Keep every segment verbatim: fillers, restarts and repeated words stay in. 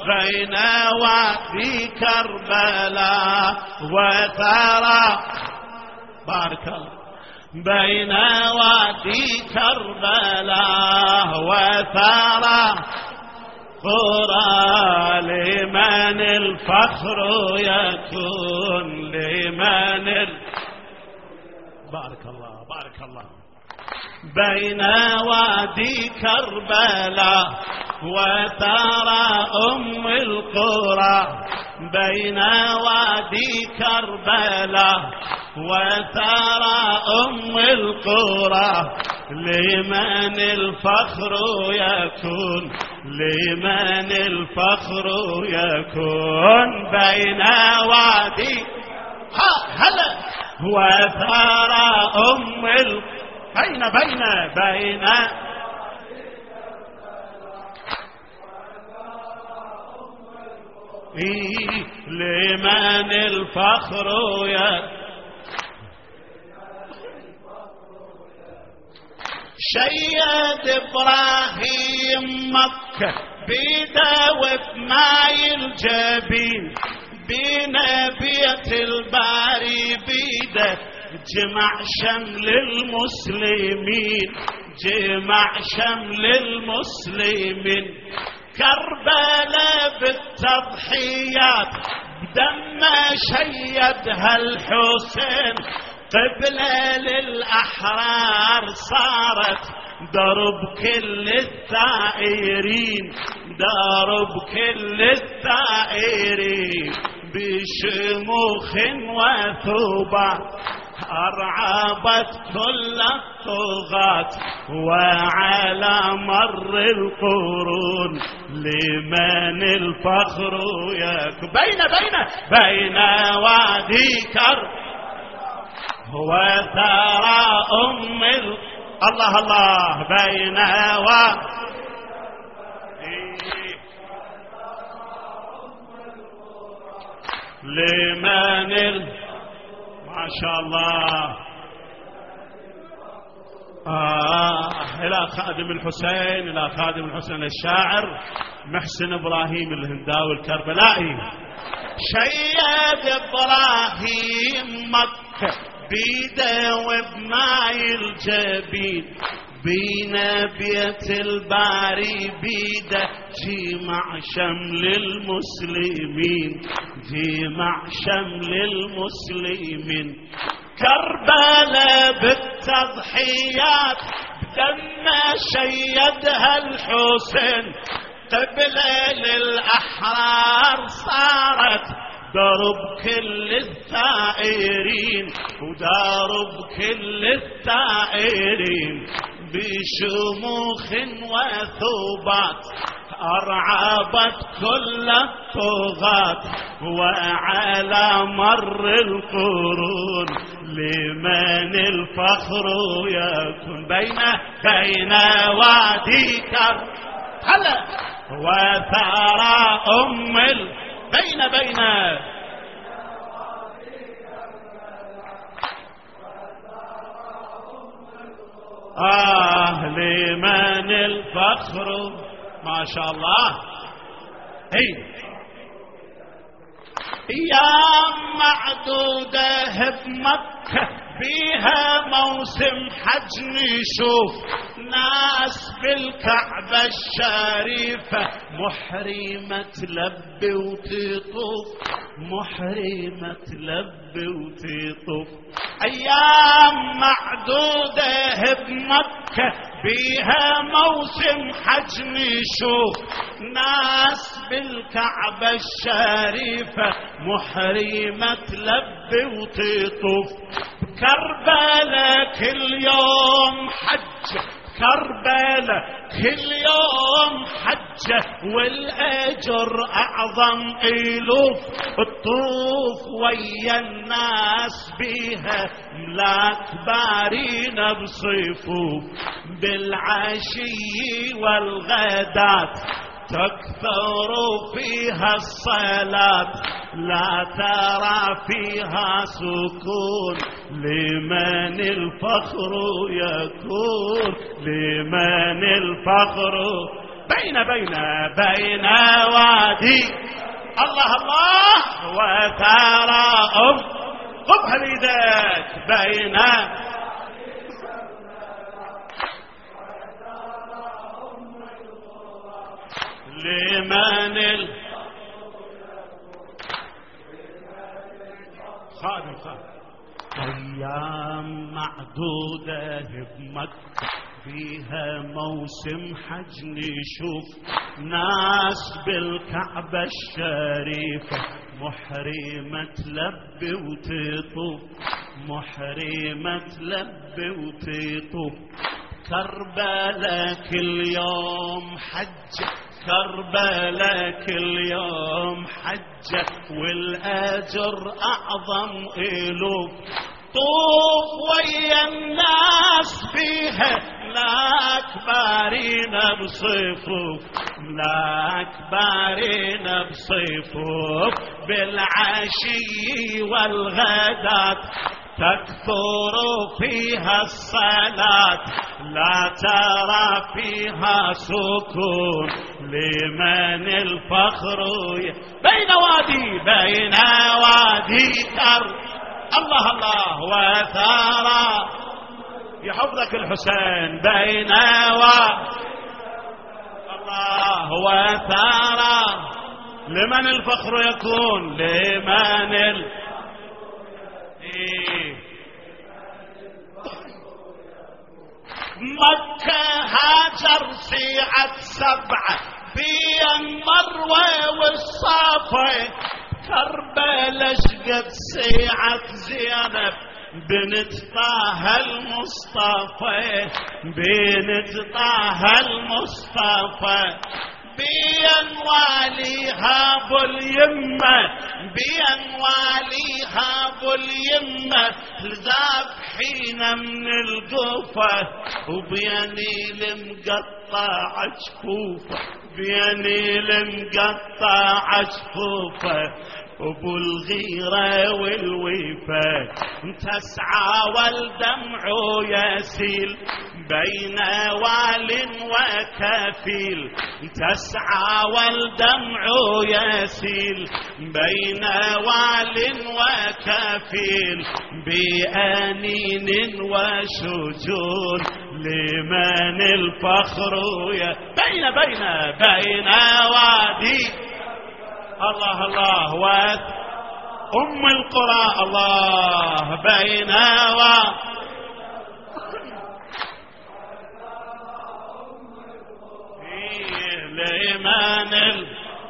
بين وادي كربلاء وثرى بارك الله بين وادي كربلاء وثرى قرى لمن الفخر يكون لمن ال... بارك الله بارك الله بين وادي كربلاء وترى أم القرى بين وادي كربلاء وترى أم القرى لمن الفخر يكون لمن الفخر يكون بين وادي هلا وترى أم القرى بين بين بين إيه لمن الفخر يا شيد إبراهيم مكة بيده بماي الجبين بنبية الباري بيده جمع شمل المسلمين جمع شمل المسلمين كربلاء بالتضحيات بدم شيدها الحسين قبلة للأحرار صارت درب كل الثائرين درب كل الثائرين بشموخ وثوبات أرعبت كل الطغاة وعلى مر القرون لمن الفخر يكون بين بين بين وادي كر وثرى أم ال... الله الله بين وادي لمن ال... ما شاء الله آه إلى خادم الحسين إلى خادم الحسين الشاعر محسن إبراهيم الهنداوي الكربلائي شيد إبراهيم مكة بيده وبماي الجبين بنبية الباري بيده جمع شمل المسلمين جمع شمل المسلمين كربلاء بالتضحيات بدم شيدها الحسين قبلة للأحرار صارت درب كل الثائرين ودارب كل الثائرين بشموخ وثوبات أرعبت كل الطغاة وعلى مر القرون لمن الفخر يكون بين بين وادي كر هلا وثرى أم ال بين بين آه لمن الفخر ما شاء الله هي أيام معدودة بمكة بيها موسم حج نشوف ناس بالكعبة الشريفة محرمة تلبي وتطوف محرمة تلبي وتطوف أيام معدودة بمكة بيها موسم حج نشوف ناس بالكعبة الشريفة محرمة تلبي وتطوف كربلاء كل يوم حج كربلاء كل يوم حجة والأجر أعظم ألوف الطوف ويا الناس بيها ملاك بارين بصيفوف بالعشي والغدات تكثر فيها الصلاة لا ترى فيها سكون لمن الفخر يكون لمن الفخر بين بين بين وادي الله الله وثرى أم قبها بيدك بين لمن ال خادم خادم أيام معدودة بمكة فيها موسم حج نشوف ناس بالكعبة الشريفة محرمة تلبي وتطوف محرمة تلبي وتطوف كربلاء كل يوم حج كربلاء كل يوم حج والأجر أعظم ألوف طوف ويا الناس فيها لا كبارين بصفوف لا كبارين بصفوف بالعشي والغدات تكثر فيها الصلاة لا ترى فيها سكون لمن الفخر بين وادي بين وادي كر الله الله وثارى يحفظك الحسين بين وادي الله وثارى لمن الفخر يكون لمن ال مكة هاجر سيعة سبعة في المروة والصافة كربلاء شقد سيعة زينب بنت طه المصطفى بنت طه المصطفى بين واليها ابو اليمه بين واليها ابو اليمه ذابحين من القفه وبيني المقطع جفوفه بيني المقطع جفوفه ابو الغيره والوفاه تسعى والدمع يسيل بين وال وكفيل تسعى والدمع يسيل بين وال وكفيل بأنين وشجون لمن الفخر بين بين بين وادي الله الله وأم القرى الله بين وادي لمن ال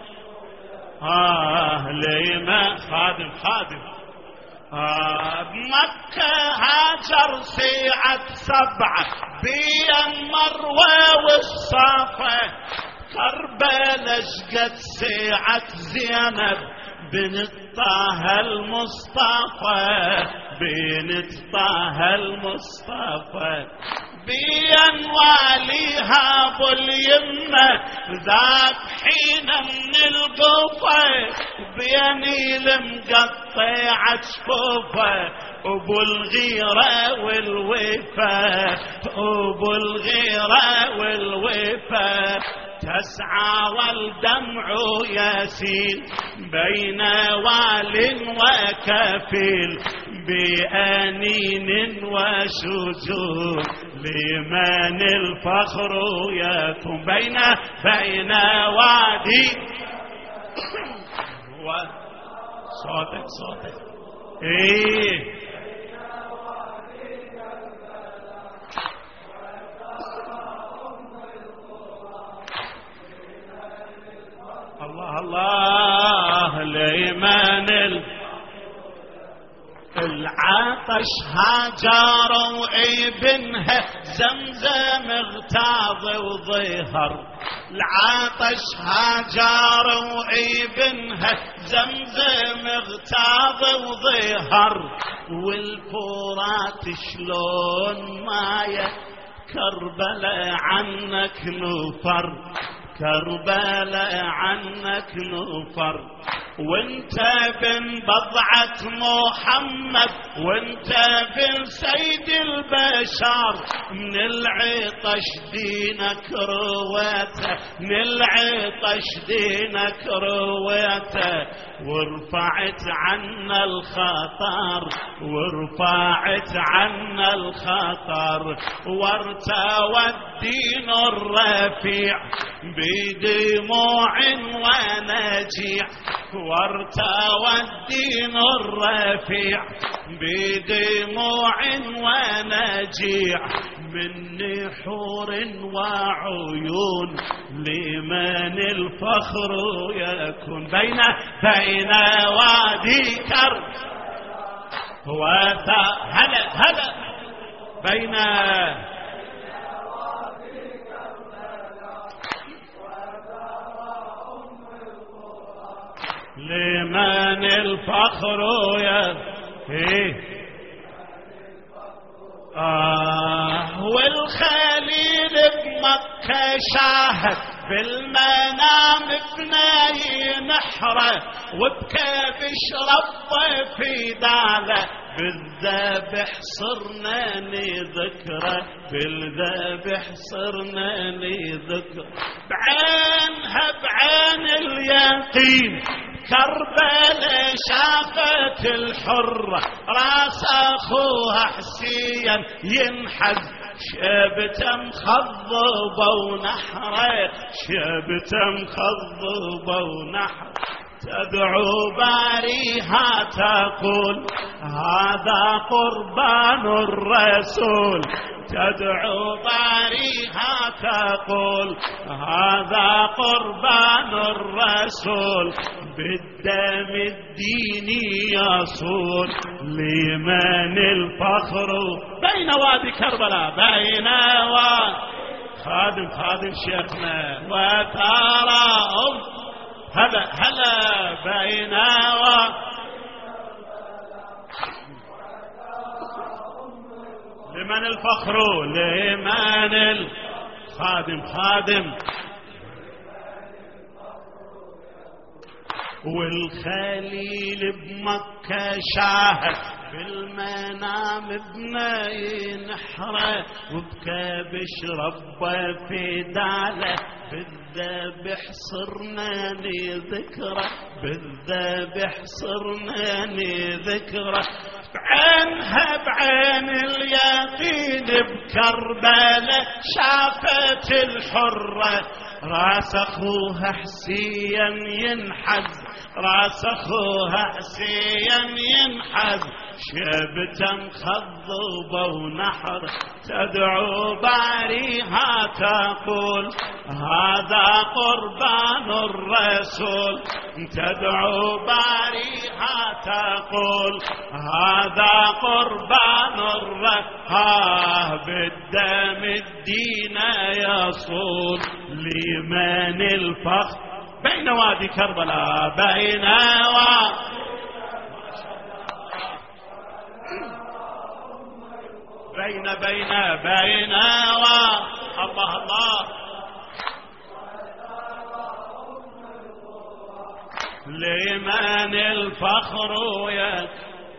آه لمن خادم خادم آه مكة هاجر سيعة سبعة بين المروة والصافة كربلاء شقد سيعة زينب بنت طه المصطفى بنت طه المصطفى بين واليها ابو اليمه ذاك حين من القفه بيني المقطع جفوفه ابو الغيره والوفا ابو الغيره والوفا تسعى والدمع يسيل بين وال وكفيل بأنين وشجون لمن الفخر يكون بين بين وادي صوتك صوتك ايه الله الله لمن العطش هاجر وابنها زمزم اغتاظ وظهر العطش هاجر وابنها زمزم اغتاظ وظهر والفرات شلون مايه كربلاء عنك نفر كربلاء عنك نفر وانت بن بضعة محمد، وانت بن سيد البشر، من العطش دينك رويته، من العطش دينك رويته، ورفعت عنا الخطر، ورفعت عنا الخطر، وارتوى الدين الرفيع بدموع ونجيع، وارتوى الدين الرفيع بدموع ونجيع، من نحور وعيون لمن الفخر يكون، بين بين وادي كرب وثا هلا هلا بين لمن الفخر يا إيه آه والخليل بمكة شاهد بالمنام بناي نحره، وبكى بشرب في داله، بالذبح صرنا نذكره، بالذبح صرنا نذكره، بعينها بعين اليقين كربلاء شافت الحرة، راس اخوها حسين ينحز، شابته مخضبه ونحره، شابته مخضبه ونحره، تدعو باريها تقول هذا قربان الرسول، تدعو باريها تقول هذا قربان الرسول، بالدم الديني يصول لمن الفخر، بين وادي كربلاء بين وادي خادم خادم شيخنا وتراهم هلا هلا بين وادي لمن الفخر، لمن الخادم خادم، والخليل بمكة شاهد بالمنام بناي نحره، وبكى بشرب في داله، بالذبح صرنا نذكره، بالذبح صرنا نذكره، بعينها بعين اليقين بكربلاء شافت الحرة، راس اخوها حسين ينحز، راس اخوها حسين ينحز، شابته مخضبه ونحر، تدعو باريها تقول هذا قربان الرسول، تدعو باريها تقول هذا قربان الرسول، بالدم الدين يصول لمن الفخر، بين وادي كربلاء بين وادي بين بين بين و الله الله لمن الفخر يا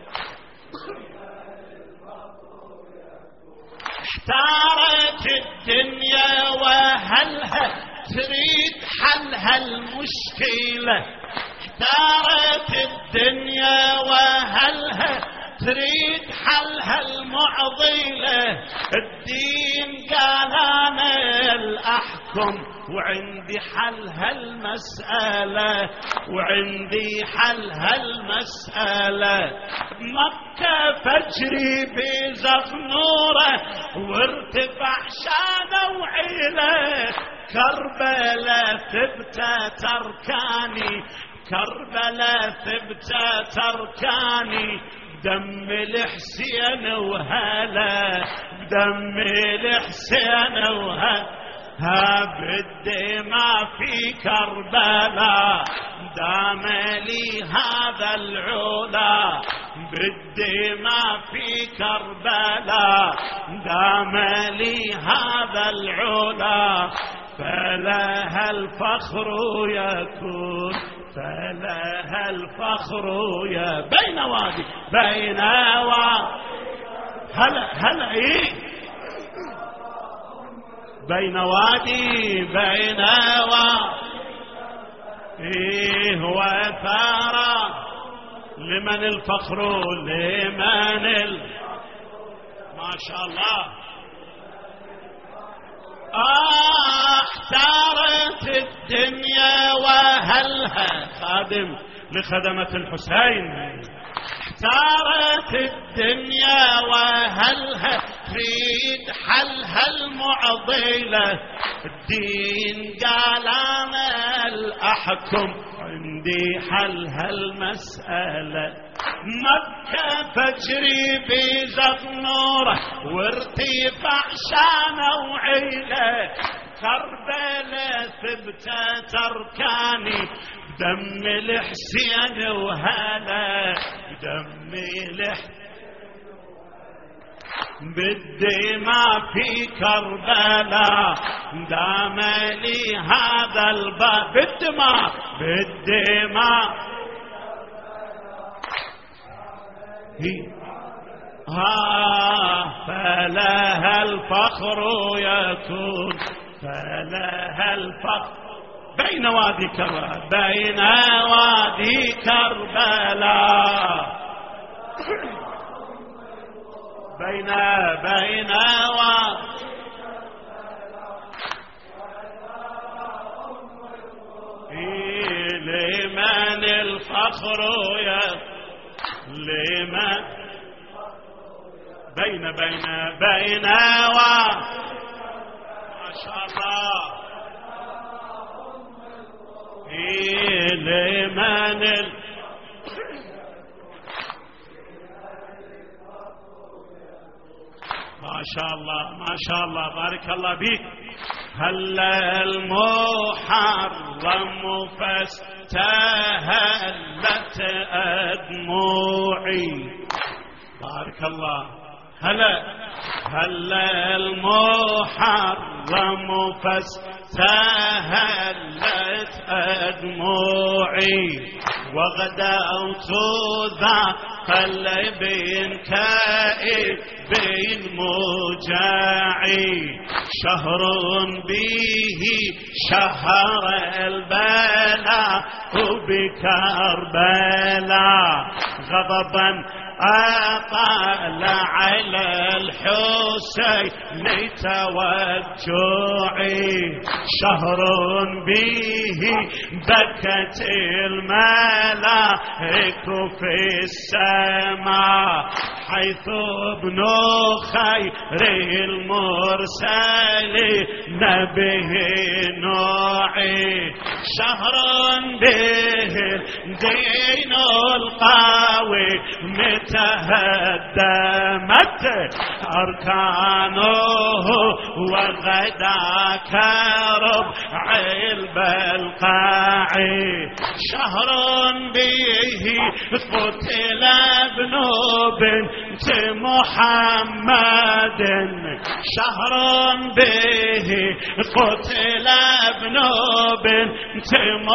احتارت الدنيا وهلها تريد حل هالمشكلة، احتارت الدنيا وهلها تريد حل هالمعضلة، الدين قال أنا الأحكم وعندي حل هالمسألة، وعندي حل هالمسألة، مكة فجري بزف نوره وارتفع شانه وعيله، كربلاء ثبتة تركاني، كربلاء ثبتة تركاني، دم الحسين وهلا، بدم الحسين وهلا، ها بالدماء في كربلاء دام لي هذا العلا، بالدماء في كربلاء دام لي هذا العلا، فلها الفخر يكون، فلها الفخر يا بين وادي بين وادي هلا هلا ايه بين وادي بين وادي ايه وثارة لمن الفخر لمن ال... ما شاء الله آه احتارت الدنيا وهلها خادم لخدمة الحسين احتارت الدنيا وهلها تريد حلها المعضلة الدين قال انا الاحكم عندي حل هالمسألة مكة تجري بزغ نوره وارتفاع شانه وعيله كربلاء ثبتت اركاني بدم الحسين وهلا بدم الحسين بالدماء في كربلاء دام لي هذا الباب بالدماء بالدماء ها فلها الفخر يكون فلها الفخر بين وادي كربلاء بين وادي كربلاء بين بين وادي لمن الفخر يكون لمن بين بين بين و ما شاء الله إيه لمن ال... ما شاء الله ما شاء الله بارك الله بيك هلا المحرم فاستهلت أدموعي بارك الله هلا هلا المحرم فاستهلت أدموعي وغدوت ذا قلبين كائب بين مجاعي شهر به شهر البلاء وبكربلاء غضبا أطال على الحسين توجعي شهر به بكت الملائك في السماء حيث ابن خير المرسلين به نوعي شهر به دين القوي تهدمت أركانه وغدا كرب علب القاعي شهر به قتل ابن بنت محمد شهر به قتل ابن بنت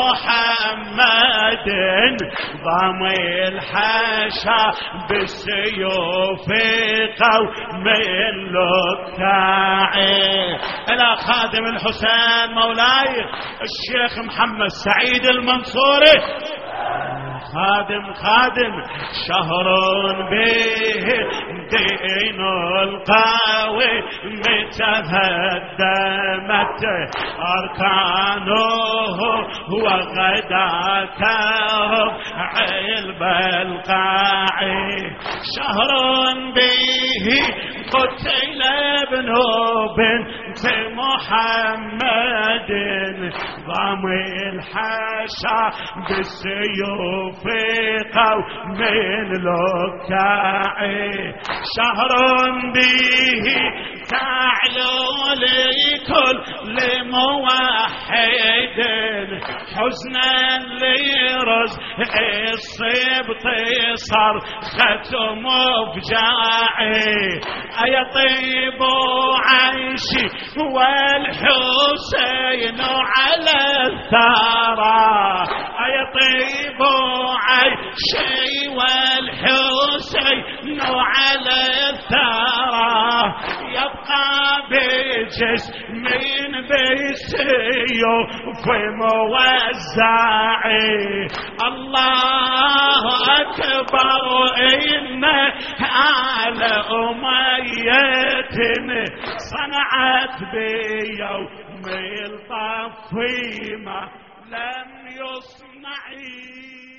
محمد ضمي الحشا بالسيوف قوم اللكاعي إلى خادم الحسين مولاي الشيخ محمد سعيد المنصوري خادم خادم شهر به دين القوي متهدمت أركانه وغدا كرب علب القاعي شهر به قتل ابن بنت محمد ضمي الحشا بالسيوف قوم اللكاعي شهر به تعلو لكل موحد حزنا لرزق الصبط صار ختم بجاعي أيطيب عيشي والحسين على الثرى يطيب عيشي والحسين على الثرى يبقى بجسم بالسيوف موزعي. الله أكبر إن آل أمية صنعت بيوم الطفيمة لم يصنعي.